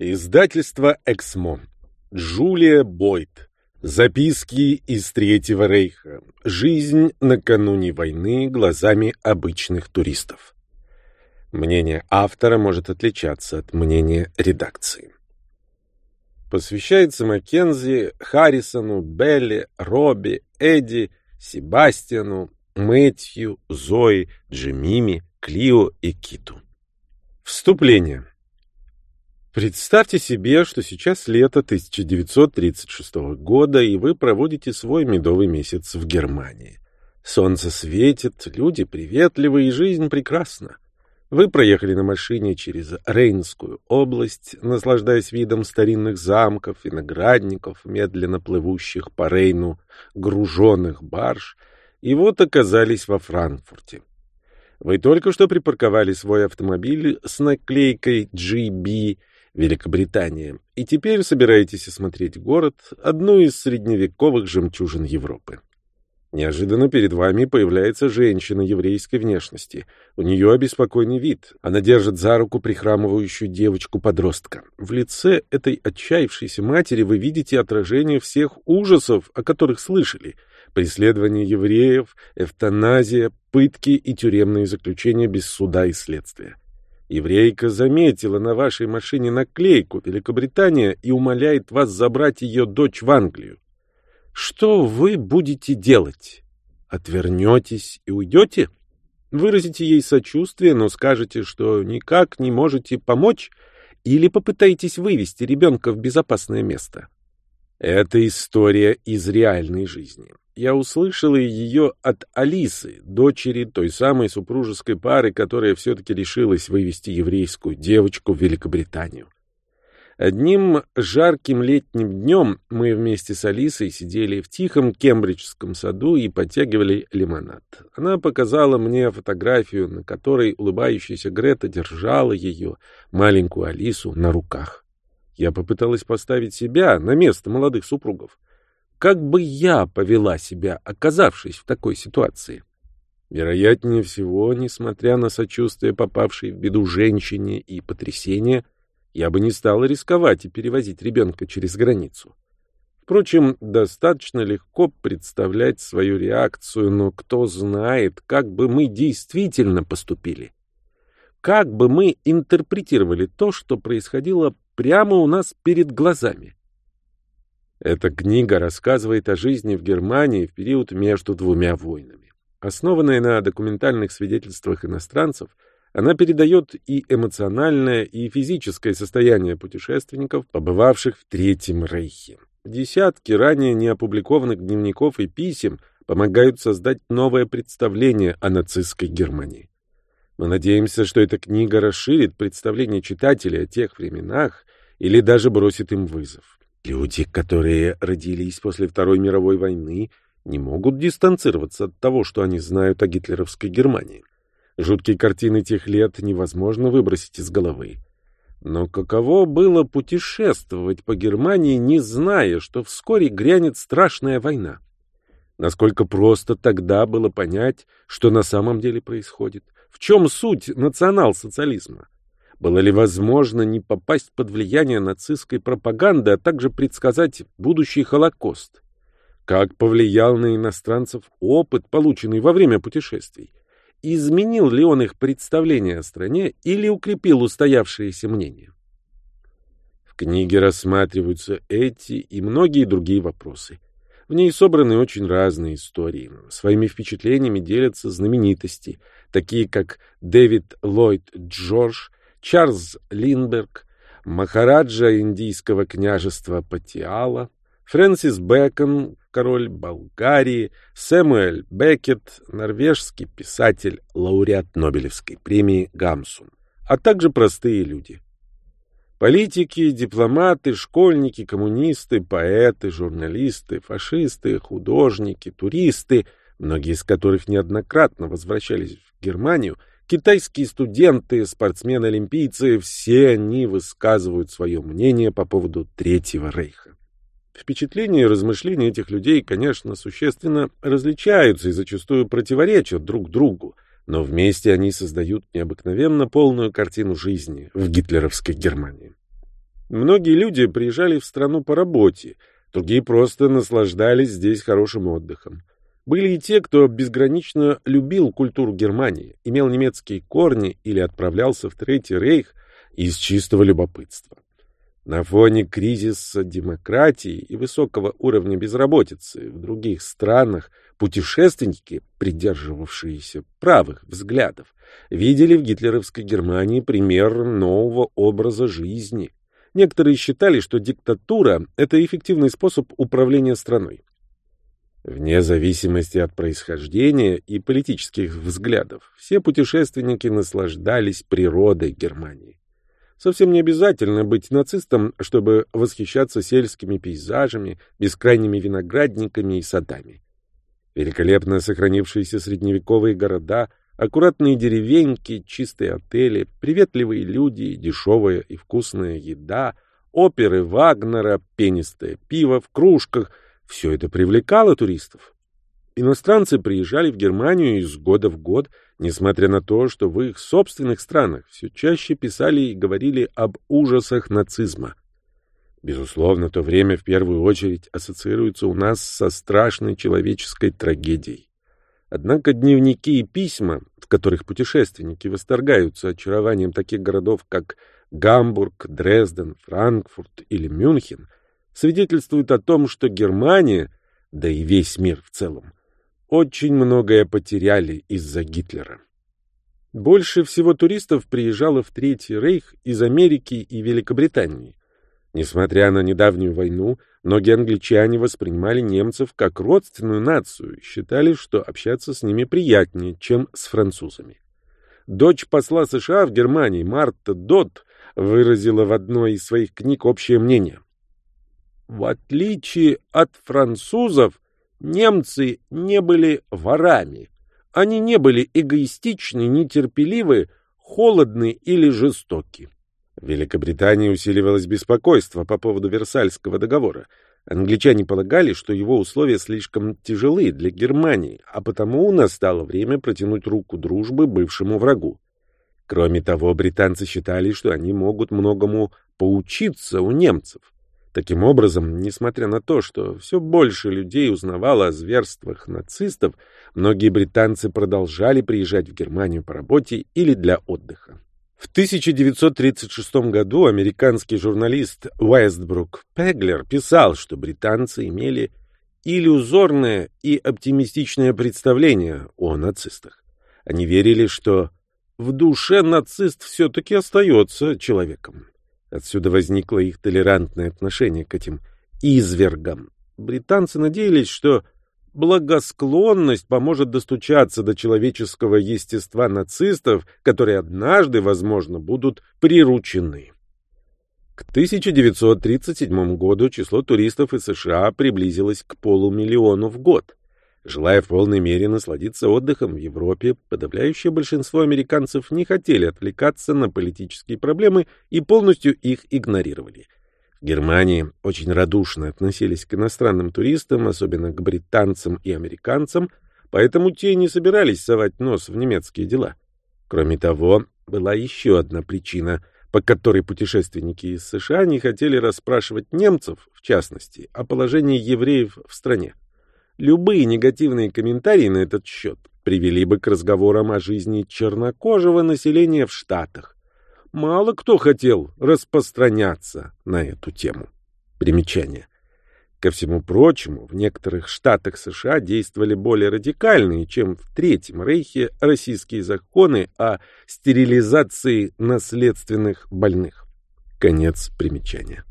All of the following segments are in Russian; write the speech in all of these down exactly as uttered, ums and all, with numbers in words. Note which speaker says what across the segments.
Speaker 1: Издательство «Эксмо». Джулия Бойд. Записки из Третьего Рейха. Жизнь накануне войны глазами обычных туристов. Мнение автора может отличаться от мнения редакции. Посвящается Маккензи, Харрисону, Белли, Робби, Эдди, Себастьяну, Мэтью, Зои, Джемиме, Клио и Киту. Вступление. Представьте себе, что сейчас лето тысяча девятьсот тридцать шестого года, и вы проводите свой медовый месяц в Германии. Солнце светит, люди приветливы, и жизнь прекрасна. Вы проехали на машине через Рейнскую область, наслаждаясь видом старинных замков, виноградников, медленно плывущих по Рейну груженных барж, и вот оказались во Франкфурте. Вы только что припарковали свой автомобиль с наклейкой джи би Великобритания, и теперь собираетесь осмотреть город, одну из средневековых жемчужин Европы. Неожиданно перед вами появляется женщина еврейской внешности. У нее обеспокоенный вид. Она держит за руку прихрамывающую девочку-подростка. В лице этой отчаявшейся матери вы видите отражение всех ужасов, о которых слышали. Преследование евреев, эвтаназия, пытки и тюремные заключения без суда и следствия. Еврейка заметила на вашей машине наклейку «Великобритания» и умоляет вас забрать ее дочь в Англию. Что вы будете делать? Отвернетесь и уйдете? Выразите ей сочувствие, но скажете, что никак не можете помочь, или попытаетесь вывести ребенка в безопасное место? Это история из реальной жизни. Я услышала ее от Алисы, дочери той самой супружеской пары, которая все-таки решилась вывести еврейскую девочку в Великобританию. Одним жарким летним днем мы вместе с Алисой сидели в тихом кембриджском саду и подтягивали лимонад. Она показала мне фотографию, на которой улыбающаяся Грета держала ее, маленькую Алису, на руках. Я попыталась поставить себя на место молодых супругов. Как бы я повела себя, оказавшись в такой ситуации? Вероятнее всего, несмотря на сочувствие попавшей в беду женщине и потрясение, я бы не стала рисковать и перевозить ребенка через границу. Впрочем, достаточно легко представлять свою реакцию, но кто знает, как бы мы действительно поступили. Как бы мы интерпретировали то, что происходило прямо у нас перед глазами. Эта книга рассказывает о жизни в Германии в период между двумя войнами. Основанная на документальных свидетельствах иностранцев, она передает и эмоциональное, и физическое состояние путешественников, побывавших в Третьем Рейхе. Десятки ранее неопубликованных дневников и писем помогают создать новое представление о нацистской Германии. Мы надеемся, что эта книга расширит представление читателей о тех временах или даже бросит им вызов. Люди, которые родились после Второй мировой войны, не могут дистанцироваться от того, что они знают о гитлеровской Германии. Жуткие картины тех лет невозможно выбросить из головы. Но каково было путешествовать по Германии, не зная, что вскоре грянет страшная война? Насколько просто тогда было понять, что на самом деле происходит? В чем суть национал-социализма? Было ли возможно не попасть под влияние нацистской пропаганды, а также предсказать будущий Холокост? Как повлиял на иностранцев опыт, полученный во время путешествий? Изменил ли он их представление о стране или укрепил устоявшиеся мнения? В книге рассматриваются эти и многие другие вопросы. В ней собраны очень разные истории. Своими впечатлениями делятся знаменитости, такие как Дэвид Ллойд Джордж, Чарльз Линдберг, Махараджа индийского княжества Патиала, Фрэнсис Бэкон, король Болгарии, Сэмюэль Беккет, норвежский писатель, лауреат Нобелевской премии Гамсун, а также простые люди. Политики, дипломаты, школьники, коммунисты, поэты, журналисты, фашисты, художники, туристы, многие из которых неоднократно возвращались в Германию, китайские студенты, спортсмены-олимпийцы, все они высказывают свое мнение по поводу Третьего Рейха. Впечатления и размышления этих людей, конечно, существенно различаются и зачастую противоречат друг другу, но вместе они создают необыкновенно полную картину жизни в гитлеровской Германии. Многие люди приезжали в страну по работе, другие просто наслаждались здесь хорошим отдыхом. Были и те, кто безгранично любил культуру Германии, имел немецкие корни или отправлялся в Третий рейх из чистого любопытства. На фоне кризиса демократии и высокого уровня безработицы в других странах путешественники, придерживавшиеся правых взглядов, видели в гитлеровской Германии пример нового образа жизни. Некоторые считали, что диктатура – это эффективный способ управления страной. Вне зависимости от происхождения и политических взглядов, все путешественники наслаждались природой Германии. Совсем не обязательно быть нацистом, чтобы восхищаться сельскими пейзажами, бескрайними виноградниками и садами. Великолепно сохранившиеся средневековые города, аккуратные деревеньки, чистые отели, приветливые люди, дешевая и вкусная еда, оперы Вагнера, пенистое пиво в кружках — все это привлекало туристов. Иностранцы приезжали в Германию из года в год, несмотря на то, что в их собственных странах все чаще писали и говорили об ужасах нацизма. Безусловно, то время в первую очередь ассоциируется у нас со страшной человеческой трагедией. Однако дневники и письма, в которых путешественники восторгаются очарованием таких городов, как Гамбург, Дрезден, Франкфурт или Мюнхен, свидетельствуют о том, что Германия, да и весь мир в целом, очень многое потеряли из-за Гитлера. Больше всего туристов приезжало в Третий рейх из Америки и Великобритании. Несмотря на недавнюю войну, многие англичане воспринимали немцев как родственную нацию и считали, что общаться с ними приятнее, чем с французами. Дочь посла США в Германии Марта Дот выразила в одной из своих книг общее мнение. В отличие от французов, немцы не были ворами. Они не были эгоистичны, нетерпеливы, холодны или жестоки. В Великобритании усиливалось беспокойство по поводу Версальского договора. Англичане полагали, что его условия слишком тяжелы для Германии, а потому настало время протянуть руку дружбы бывшему врагу. Кроме того, британцы считали, что они могут многому поучиться у немцев. Таким образом, несмотря на то, что все больше людей узнавало о зверствах нацистов, многие британцы продолжали приезжать в Германию по работе или для отдыха. В тысяча девятьсот тридцать шестом году американский журналист Уэстбрук Пеглер писал, что британцы имели иллюзорное и оптимистичное представление о нацистах. Они верили, что в душе нацист все-таки остается человеком. Отсюда возникло их толерантное отношение к этим извергам. Британцы надеялись, что благосклонность поможет достучаться до человеческого естества нацистов, которые однажды, возможно, будут приручены. К тысяча девятьсот тридцать седьмому году число туристов из США приблизилось к полумиллиону в год. Желая в полной мере насладиться отдыхом в Европе, подавляющее большинство американцев не хотели отвлекаться на политические проблемы и полностью их игнорировали. В Германии очень радушно относились к иностранным туристам, особенно к британцам и американцам, поэтому те не собирались совать нос в немецкие дела. Кроме того, была еще одна причина, по которой путешественники из США не хотели расспрашивать немцев, в частности, о положении евреев в стране. Любые негативные комментарии на этот счет привели бы к разговорам о жизни чернокожего населения в Штатах. Мало кто хотел распространяться на эту тему. Примечание. Ко всему прочему, в некоторых штатах США действовали более радикальные, чем в Третьем рейхе, российские законы о стерилизации наследственных больных. Конец примечания.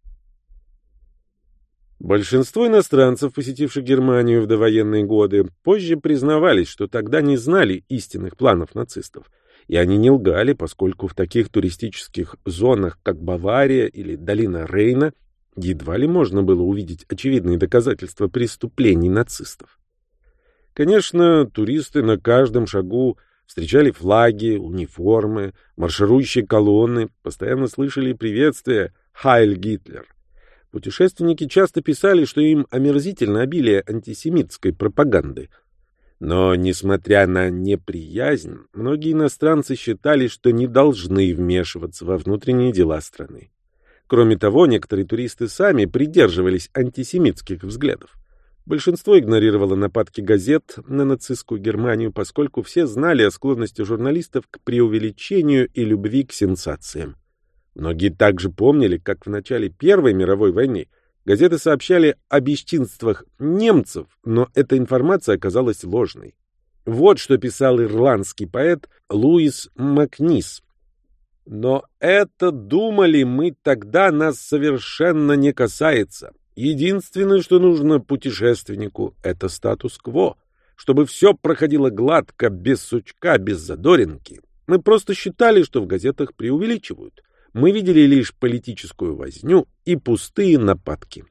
Speaker 1: Большинство иностранцев, посетивших Германию в довоенные годы, позже признавались, что тогда не знали истинных планов нацистов. И они не лгали, поскольку в таких туристических зонах, как Бавария или долина Рейна, едва ли можно было увидеть очевидные доказательства преступлений нацистов. Конечно, туристы на каждом шагу встречали флаги, униформы, марширующие колонны, постоянно слышали приветствия «Хайль Гитлер». Путешественники часто писали, что им омерзительно обилие антисемитской пропаганды. Но, несмотря на неприязнь, многие иностранцы считали, что не должны вмешиваться во внутренние дела страны. Кроме того, некоторые туристы сами придерживались антисемитских взглядов. Большинство игнорировало нападки газет на нацистскую Германию, поскольку все знали о склонности журналистов к преувеличению и любви к сенсациям. Многие также помнили, как в начале Первой мировой войны газеты сообщали о бесчинствах немцев, но эта информация оказалась ложной. Вот что писал ирландский поэт Луис Макнис. «Но это, думали мы тогда, нас совершенно не касается. Единственное, что нужно путешественнику, это статус-кво, чтобы все проходило гладко, без сучка, без задоринки. Мы просто считали, что в газетах преувеличивают. Мы видели лишь политическую возню и пустые нападки».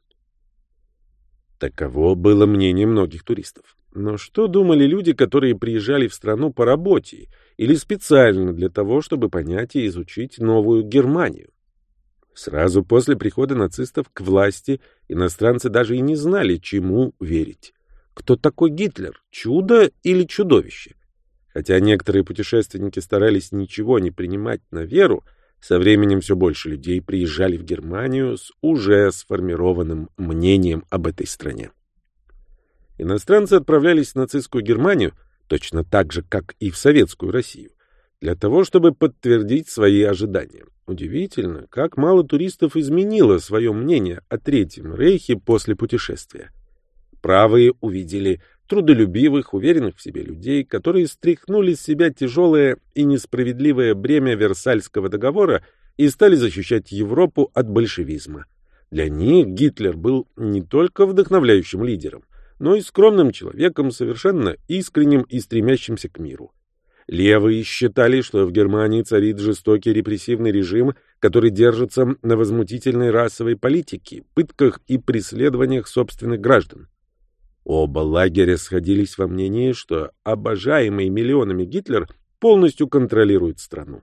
Speaker 1: Таково было мнение многих туристов. Но что думали люди, которые приезжали в страну по работе или специально для того, чтобы понять и изучить новую Германию? Сразу после прихода нацистов к власти иностранцы даже и не знали, чему верить. Кто такой Гитлер? Чудо или чудовище? Хотя некоторые путешественники старались ничего не принимать на веру, со временем все больше людей приезжали в Германию с уже сформированным мнением об этой стране. Иностранцы отправлялись в нацистскую Германию, точно так же, как и в советскую Россию, для того, чтобы подтвердить свои ожидания. Удивительно, как мало туристов изменило свое мнение о Третьем Рейхе после путешествия. Правые увидели трудолюбивых, уверенных в себе людей, которые стряхнули с себя тяжелое и несправедливое бремя Версальского договора и стали защищать Европу от большевизма. Для них Гитлер был не только вдохновляющим лидером, но и скромным человеком, совершенно искренним и стремящимся к миру. Левые считали, что в Германии царит жестокий репрессивный режим, который держится на возмутительной расовой политике, пытках и преследованиях собственных граждан. Оба лагеря сходились во мнении, что обожаемый миллионами Гитлер полностью контролирует страну.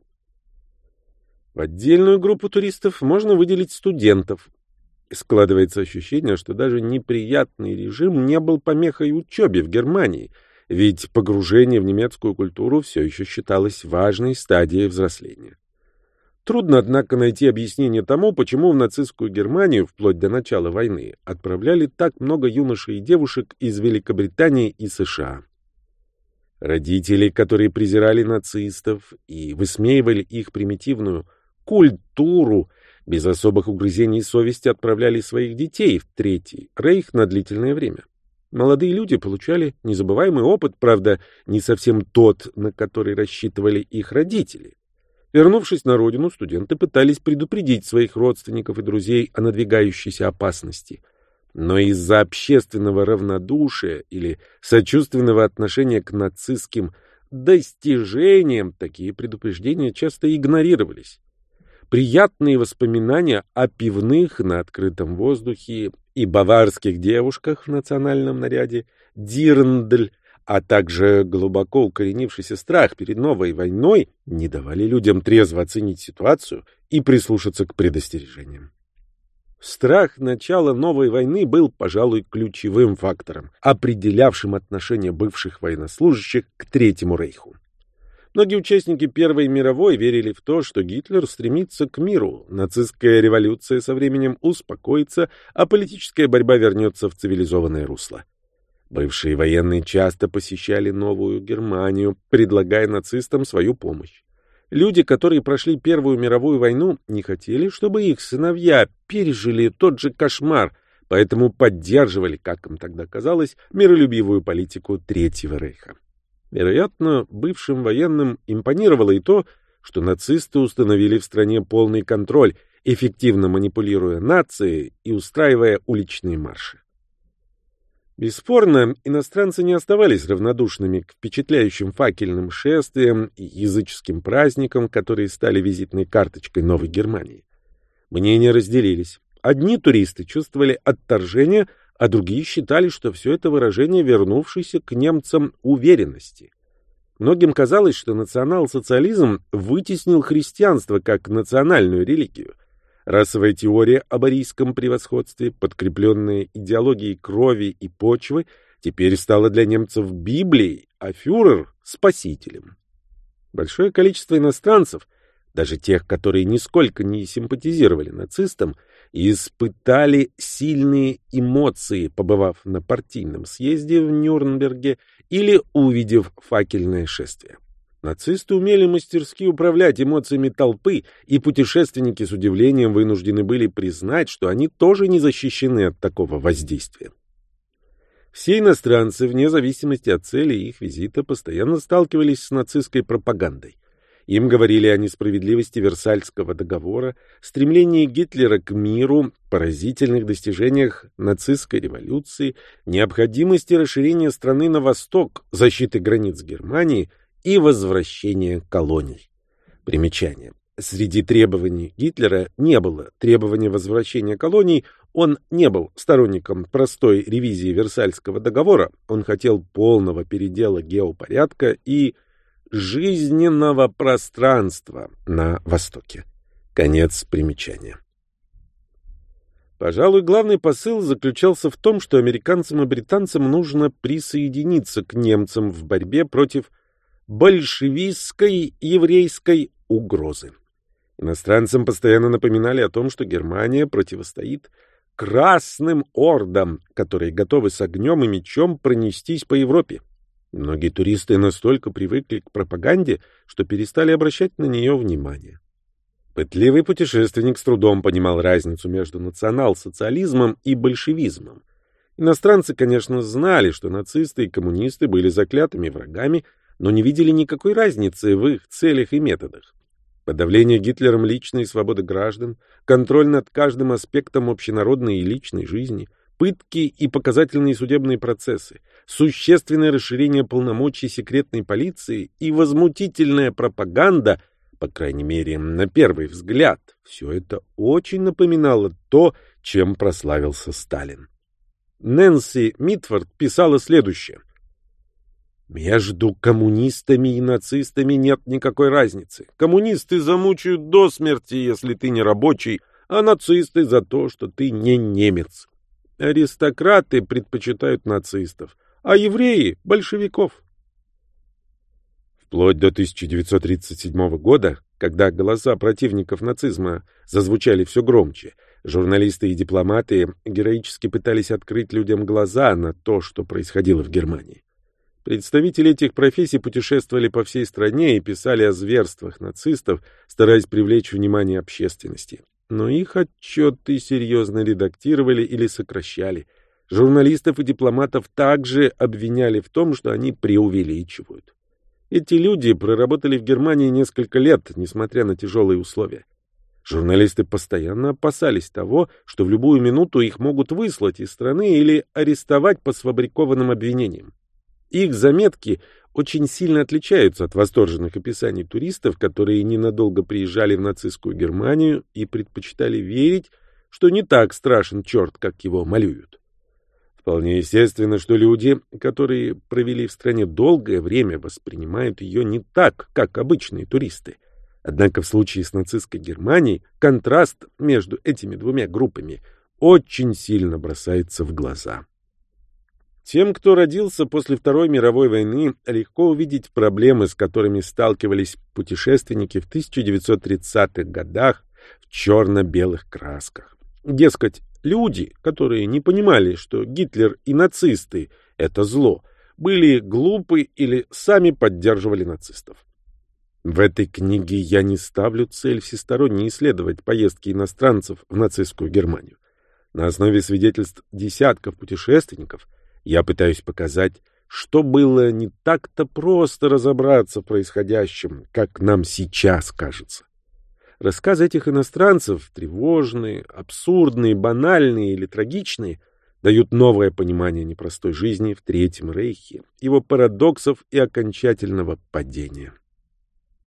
Speaker 1: В отдельную группу туристов можно выделить студентов. Складывается ощущение, что даже неприятный режим не был помехой учебе в Германии, ведь погружение в немецкую культуру все еще считалось важной стадией взросления. Трудно, однако, найти объяснение тому, почему в нацистскую Германию вплоть до начала войны отправляли так много юношей и девушек из Великобритании и США. Родители, которые презирали нацистов и высмеивали их примитивную культуру, без особых угрызений совести отправляли своих детей в Третий Рейх на длительное время. Молодые люди получали незабываемый опыт, правда, не совсем тот, на который рассчитывали их родители. Вернувшись на родину, студенты пытались предупредить своих родственников и друзей о надвигающейся опасности. Но из-за общественного равнодушия или сочувственного отношения к нацистским достижениям такие предупреждения часто игнорировались. Приятные воспоминания о пивных на открытом воздухе и баварских девушках в национальном наряде «Дирндль», а также глубоко укоренившийся страх перед новой войной не давали людям трезво оценить ситуацию и прислушаться к предостережениям. Страх начала новой войны был, пожалуй, ключевым фактором, определявшим отношение бывших военнослужащих к Третьему Рейху. Многие участники Первой мировой верили в то, что Гитлер стремится к миру, нацистская революция со временем успокоится, а политическая борьба вернется в цивилизованное русло. Бывшие военные часто посещали Новую Германию, предлагая нацистам свою помощь. Люди, которые прошли Первую мировую войну, не хотели, чтобы их сыновья пережили тот же кошмар, поэтому поддерживали, как им тогда казалось, миролюбивую политику Третьего Рейха. Вероятно, бывшим военным импонировало и то, что нацисты установили в стране полный контроль, эффективно манипулируя нацией и устраивая уличные марши. Бесспорно, иностранцы не оставались равнодушными к впечатляющим факельным шествиям и языческим праздникам, которые стали визитной карточкой Новой Германии. Мнения разделились. Одни туристы чувствовали отторжение, а другие считали, что все это выражение вернувшейся к немцам уверенности. Многим казалось, что национал-социализм вытеснил христианство как национальную религию. Расовая теория об арийском превосходстве, подкрепленная идеологией крови и почвы, теперь стала для немцев Библией, а фюрер — спасителем. Большое количество иностранцев даже тех, которые нисколько не симпатизировали нацистам, испытали сильные эмоции, побывав на партийном съезде в Нюрнберге или увидев факельное шествие. Нацисты умели мастерски управлять эмоциями толпы, и путешественники с удивлением вынуждены были признать, что они тоже не защищены от такого воздействия. Все иностранцы, вне зависимости от цели их визита, постоянно сталкивались с нацистской пропагандой. Им говорили о несправедливости Версальского договора, стремлении Гитлера к миру, поразительных достижениях нацистской революции, необходимости расширения страны на восток, защиты границ Германии и возвращения колоний. Примечание. Среди требований Гитлера не было требования возвращения колоний, он не был сторонником простой ревизии Версальского договора, он хотел полного передела геопорядка и жизненного пространства на Востоке. Конец примечания. Пожалуй, главный посыл заключался в том, что американцам и британцам нужно присоединиться к немцам в борьбе против большевистской еврейской угрозы. Иностранцам постоянно напоминали о том, что Германия противостоит красным ордам, которые готовы с огнем и мечом пронестись по Европе. Многие туристы настолько привыкли к пропаганде, что перестали обращать на нее внимание. Пытливый путешественник с трудом понимал разницу между национал-социализмом и большевизмом. Иностранцы, конечно, знали, что нацисты и коммунисты были заклятыми врагами, но не видели никакой разницы в их целях и методах. Подавление Гитлером личной свободы граждан, контроль над каждым аспектом общенародной и личной жизни, пытки и показательные судебные процессы, существенное расширение полномочий секретной полиции и возмутительная пропаганда, по крайней мере, на первый взгляд, все это очень напоминало то, чем прославился Сталин. Нэнси Митфорд писала следующее. «Между коммунистами и нацистами нет никакой разницы. Коммунисты замучают до смерти, если ты не рабочий, а нацисты за то, что ты не немец. Аристократы предпочитают нацистов, а евреи — большевиков». Вплоть до тысяча девятьсот тридцать седьмого года, когда голоса противников нацизма зазвучали все громче, журналисты и дипломаты героически пытались открыть людям глаза на то, что происходило в Германии. Представители этих профессий путешествовали по всей стране и писали о зверствах нацистов, стараясь привлечь внимание общественности. Но их отчеты серьезно редактировали или сокращали. Журналистов и дипломатов также обвиняли в том, что они преувеличивают. Эти люди проработали в Германии несколько лет, несмотря на тяжелые условия. Журналисты постоянно опасались того, что в любую минуту их могут выслать из страны или арестовать по сфабрикованным обвинениям. Их заметки очень сильно отличаются от восторженных описаний туристов, которые ненадолго приезжали в нацистскую Германию и предпочитали верить, что не так страшен черт, как его малюют. Вполне естественно, что люди, которые провели в стране долгое время, воспринимают ее не так, как обычные туристы. Однако в случае с нацистской Германией контраст между этими двумя группами очень сильно бросается в глаза. Тем, кто родился после Второй мировой войны, легко увидеть проблемы, с которыми сталкивались путешественники в тысяча девятьсот тридцатых годах в черно-белых красках. Дескать, люди, которые не понимали, что Гитлер и нацисты — это зло, были глупы или сами поддерживали нацистов. В этой книге я не ставлю цель всесторонне исследовать поездки иностранцев в нацистскую Германию. На основе свидетельств десятков путешественников я пытаюсь показать, что было не так-то просто разобраться в происходящем, как нам сейчас кажется. Рассказы этих иностранцев, тревожные, абсурдные, банальные или трагичные, дают новое понимание непростой жизни в Третьем Рейхе, его парадоксов и окончательного падения.